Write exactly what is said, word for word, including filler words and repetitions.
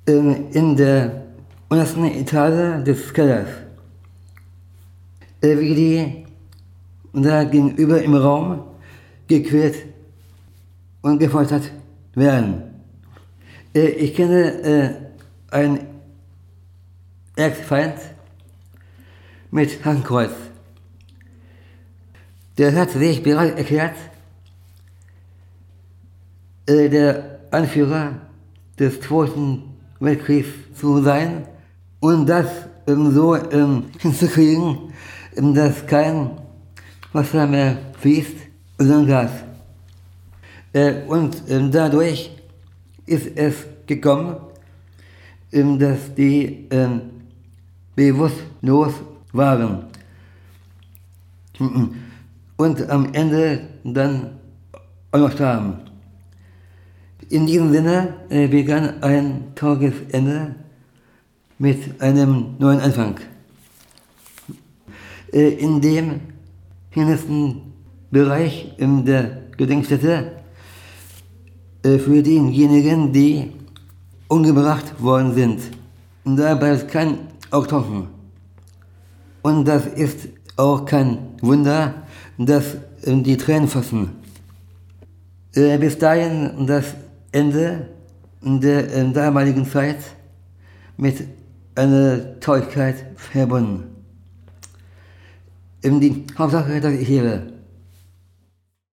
in der untersten Etage des Kellers, wie die da gegenüber im Raum gequält und gefoltert werden. Ich kenne einen Erzfeind mit Hakenkreuz. Der hat sich bereit erklärt, der Anführer des Zweiten Weltkriegs zu sein und das ähm, so ähm, hinzukriegen, ähm, dass kein Wasser mehr fließt, sondern Gas. Äh, und ähm, dadurch ist es gekommen, ähm, dass die ähm, bewusstlos waren und am Ende dann auch noch starben. In diesem Sinne äh, begann ein trauriges Ende mit einem neuen Anfang, äh, in dem hintersten Bereich in der Gedenkstätte äh, für diejenigen, die umgebracht worden sind. Und dabei ist kein Augtropfen. Und das ist auch kein Wunder, dass äh, die Tränen flossen. Äh, bis dahin das Ende der äh, damaligen Zeit mit einer Traurigkeit verbunden. Ähm, die Hauptsache, dass ich lebe.